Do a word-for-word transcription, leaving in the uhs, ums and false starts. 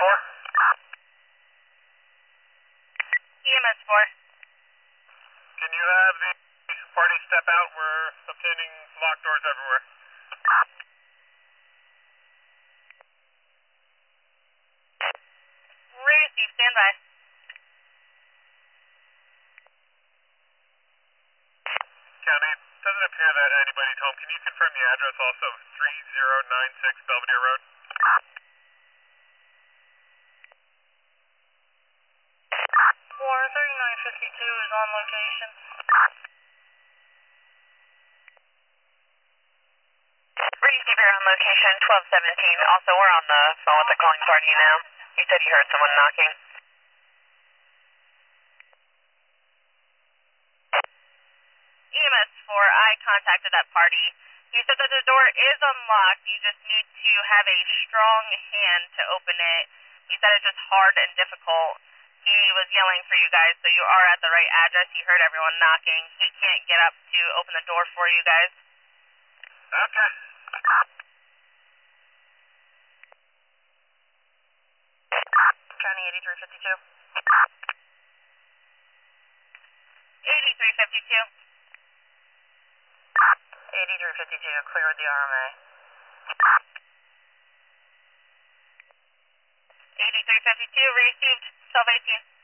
four. E M S four. Can you have the party step out? We're obtaining locked doors everywhere. Receive, stand by. County, it doesn't appear that anybody's home. Can you confirm the address also? three zero nine six Belvedere Road. four thirty-nine fifty-two is on location. Receive, you're on location, twelve seventeen. Also, we're on the phone with the calling party now. You said you heard someone knocking. E M S four, I contacted that party. You said that the door is unlocked. You just need to have a strong hand to open it. You said it's just hard and difficult. He was yelling for you guys, so you are at the right address. You heard everyone knocking. He can't get up to open the door for you guys. Okay. County eighty-three fifty-two. eighty-three fifty-two. eighty-three fifty-two, clear with the R M A. eighty-three fifty-two, received, twelve eighteen.